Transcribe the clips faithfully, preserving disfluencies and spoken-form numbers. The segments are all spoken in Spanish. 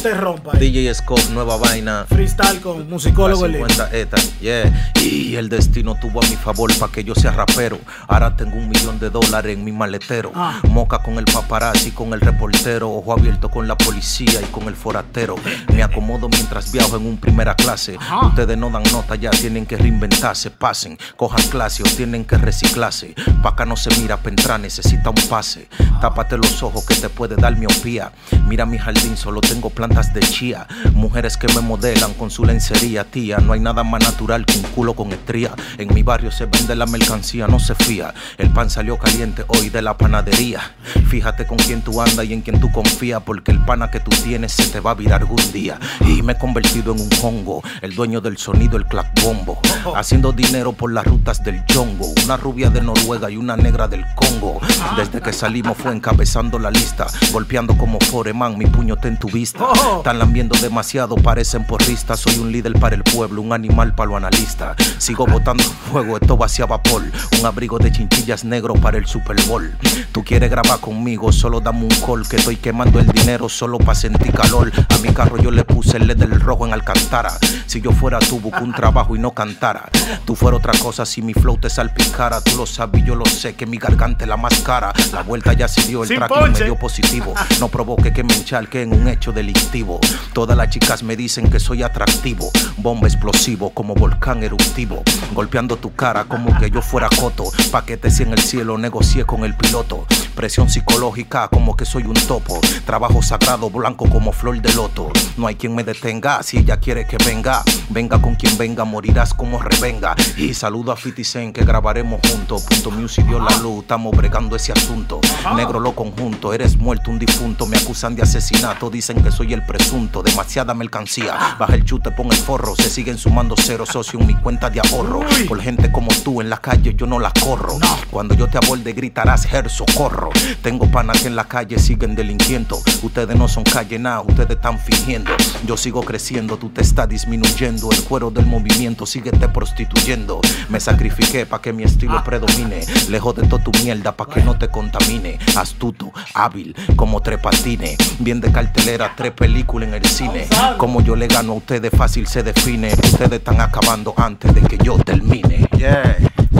te rompa. D J Scope, nueva vaina. Freestyle con musicólogo el cincuenta ETA, yeah. Y el destino tuvo a mi favor para que yo sea rapero. Ahora tengo un millón de dólares en mi maletero. Ah. Moca con el paparazzi, con el reportero. Ojo abierto con la policía y con el forastero. Me acomodo mientras viajo en un primera clase. Ajá. Ustedes no dan nota, ya tienen que reinventarse. Pasen, cojan clase o tienen que reciclarse. Pa' acá no se mira pa' entrar, necesita un pase. Tápate los ojos que te puede dar miopía. Mira mi jardín, solo tengo plantas de chía. Mujeres que me modelan con su lencería, tía. No hay nada más natural que un culo con estría. En mi barrio se vende la mercancía, no se fía. El pan salió caliente hoy de la panadería. Fíjate con quién tú andas y en quién tú confías, porque el pana que tú tienes se te va a virar algún día. Y me he convertido en un hongo, el dueño del sonido, el clap bombo. Haciendo dinero por las rutas del chongo. Una rubia de Noruega y una negra del Congo. Desde que salimos fue encabezando la lista. Golpeando como Foreman, mi puño está en tu vista. Están lambiendo demasiado, parecen porristas. Soy un líder para el pueblo, un animal para los analistas. Sigo botando fuego, esto va hacia vapor. Un abrigo de chinchillas negro para el Super Bowl. Tú quieres grabar conmigo, solo dame un call. Que estoy quemando el dinero solo para sentir calor. A mi carro yo le puse el L E D del rojo en Alcantara. Si yo fuera tú, busco un trabajo y no cantara. Tú fuera otra cosa si mi flow te salpicara. Tú lo sabes y yo lo sé, que mi garganta es la más cara. La vuelta ya se dio, el tracking me dio positivo. No provoque que me encharque en un hecho delictivo. Todas las chicas me dicen que soy atractivo. Bomba explosivo como volcán eruptivo. Golpeando tu cara como que yo fuera coto. Paquetes en el cielo, negocié con el piloto. Presión psicológica como que soy un topo. Trabajo sagrado, blanco como flor de loto. No hay quien me detenga, si ella quiere que venga. Venga con quien venga, morirás como revenga. Y saludo a fifty Cent que grabaremos juntos. Punto Music dio la luz, estamos bregando ese asunto. Negro lo conjunto, eres muerto un difunto. Me acusan de asesinato, dicen que soy el presunto. Demasiada mercancía, baja el chute, pon el forro. Se siguen sumando cero socio en mi cuenta de ahorro. Por gente como tú en la calle yo no la corro. Cuando yo te aborde gritarás Ger, socorro. Tengo panas que en la calle siguen delinquiendo. Ustedes no son calle nada, ustedes están fingiendo. Yo sigo creciendo, tú te estás disminuyendo. El cuero del movimiento sigue te prostituyendo. Me sacrifiqué pa' que mi estilo predomine. Lejos de toda tu mierda pa' que no te contamine. Astuto, hábil, como tres patines. Bien de cartelera, tres películas en el cine. Como yo le gano a ustedes fácil se define. Ustedes están acabando antes de que yo termine. Yeah.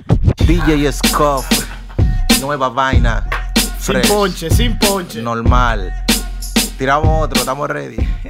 D J Scope, nueva vaina. Fresh. Sin ponche, sin ponche. Normal. Tiramos otro, estamos ready.